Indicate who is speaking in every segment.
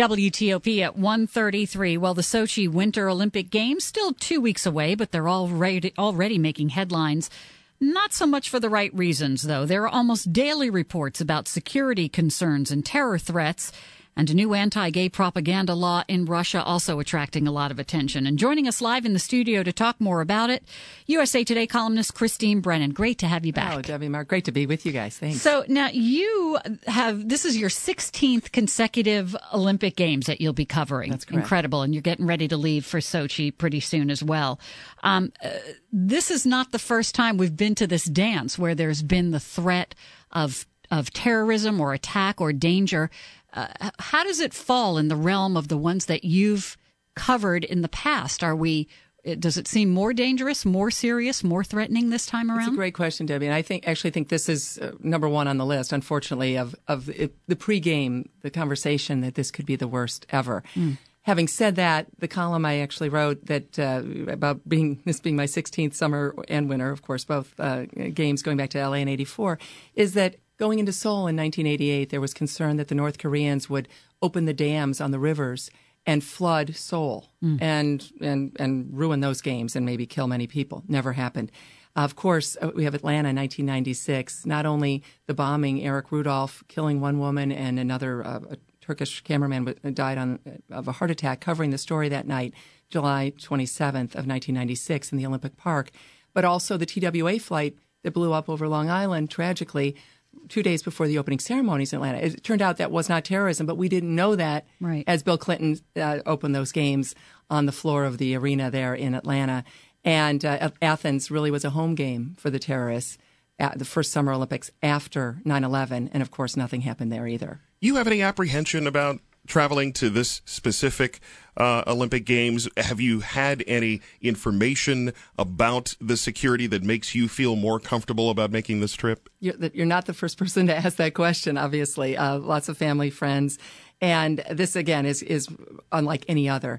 Speaker 1: WTOP at 1:33. Well, the Sochi Winter Olympic Games still 2 weeks away, but they're already making headlines. Not so much for the right reasons, though. There are almost daily reports about security concerns and terror threats. And a new anti-gay propaganda law in Russia also attracting a lot of attention. And joining us live in the studio to talk more about it, USA Today columnist Christine Brennan. Great to have you back.
Speaker 2: Oh, Debbie, Mark, great to be with you guys. Thanks.
Speaker 1: So now this is your 16th consecutive Olympic Games that you'll be covering.
Speaker 2: That's correct.
Speaker 1: Incredible. And you're getting ready to leave for Sochi pretty soon as well. This is not the first time we've been to this dance where there's been the threat of terrorism or attack or danger. How does it fall in the realm of the ones that you've covered in the past? Does it seem more dangerous, more serious, more threatening this time around?
Speaker 2: It's a great question, Debbie. And I actually think this is number one on the list, unfortunately, of the pregame, the conversation that this could be the worst ever. Having said that, the column I actually wrote that about this being my 16th summer and winter, of course, both games going back to LA in '84, is that going into Seoul in 1988, there was concern that the North Koreans would open the dams on the rivers and flood Seoul and ruin those games and maybe kill many people. Never happened. Of course, we have Atlanta in 1996. Not only the bombing, Eric Rudolph killing one woman and another, a Turkish cameraman died of a heart attack, covering the story that night, July 27th of 1996 in the Olympic Park, but also the TWA flight that blew up over Long Island, tragically, 2 days before the opening ceremonies in Atlanta. It turned out that was not terrorism, but we didn't know that as Bill Clinton opened those games on the floor of the arena there in Atlanta. And Athens really was a home game for the terrorists at the first Summer Olympics after 9/11. And, of course, nothing happened there either.
Speaker 3: You have any apprehension about traveling to this specific Olympic Games? Have you had any information about the security that makes you feel more comfortable about making this trip?
Speaker 2: You're not the first person to ask that question, obviously. Lots of family, friends. And this, again, is unlike any other.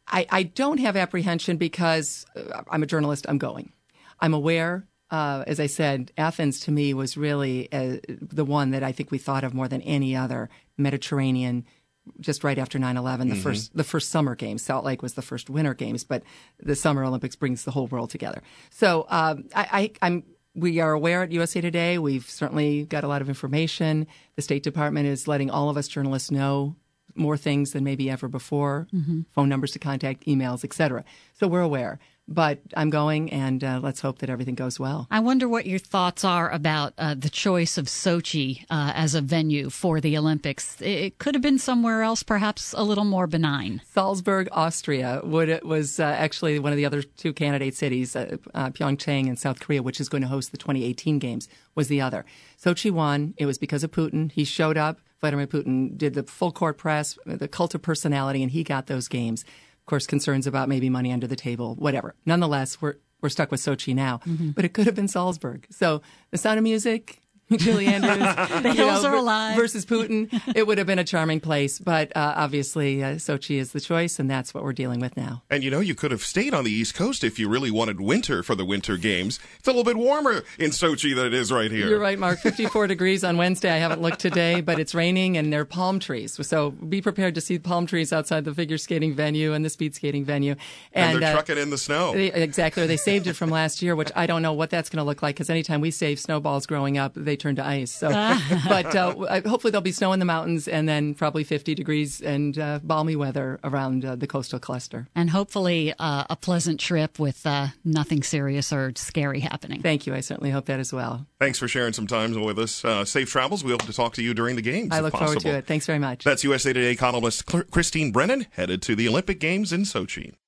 Speaker 2: I don't have apprehension because I'm a journalist. I'm going. I'm aware. As I said, Athens to me was really the one that I think we thought of more than any other Mediterranean. Just right after 9/11, the first summer games. Salt Lake was the first winter games, but the Summer Olympics brings the whole world together. So we are aware at USA Today. We've certainly got a lot of information. The State Department is letting all of us journalists know more things than maybe ever before, phone numbers to contact, emails, et cetera. So we're aware. But I'm going, and let's hope that everything goes well.
Speaker 1: I wonder what your thoughts are about the choice of Sochi as a venue for the Olympics. It could have been somewhere else, perhaps a little more benign.
Speaker 2: Salzburg, Austria was actually one of the other two candidate cities. Pyeongchang in South Korea, which is going to host the 2018 Games, was the other. Sochi won. It was because of Putin. He showed up. Vladimir Putin did the full court press, the cult of personality, and he got those games. Of course, concerns about maybe money under the table, whatever. Nonetheless, we're stuck with Sochi now. But it could have been Salzburg. So The Sound of Music, Julie Andrews,
Speaker 1: the hills are alive
Speaker 2: versus Putin. It would have been a charming place. But obviously, Sochi is the choice, and that's what we're dealing with now.
Speaker 3: And, you could have stayed on the East Coast if you really wanted winter for the Winter Games. It's a little bit warmer in Sochi than it is right here.
Speaker 2: You're right, Mark. 54 degrees on Wednesday. I haven't looked today, but it's raining, and there are palm trees. So be prepared to see palm trees outside the figure skating venue and the speed skating venue.
Speaker 3: And they're trucking in the snow.
Speaker 2: Exactly. They saved it from last year, which I don't know what that's going to look like, because anytime we save snowballs growing up, they turn to ice. So, but hopefully there'll be snow in the mountains, and then probably 50 degrees and balmy weather around the coastal cluster.
Speaker 1: And hopefully a pleasant trip with nothing serious or scary happening.
Speaker 2: Thank you. I certainly hope that as well.
Speaker 3: Thanks for sharing some time with us. Safe travels. We hope to talk to you during the games.
Speaker 2: I look forward to it. Thanks very much.
Speaker 3: That's USA Today columnist Christine Brennan, headed to the Olympic Games in Sochi.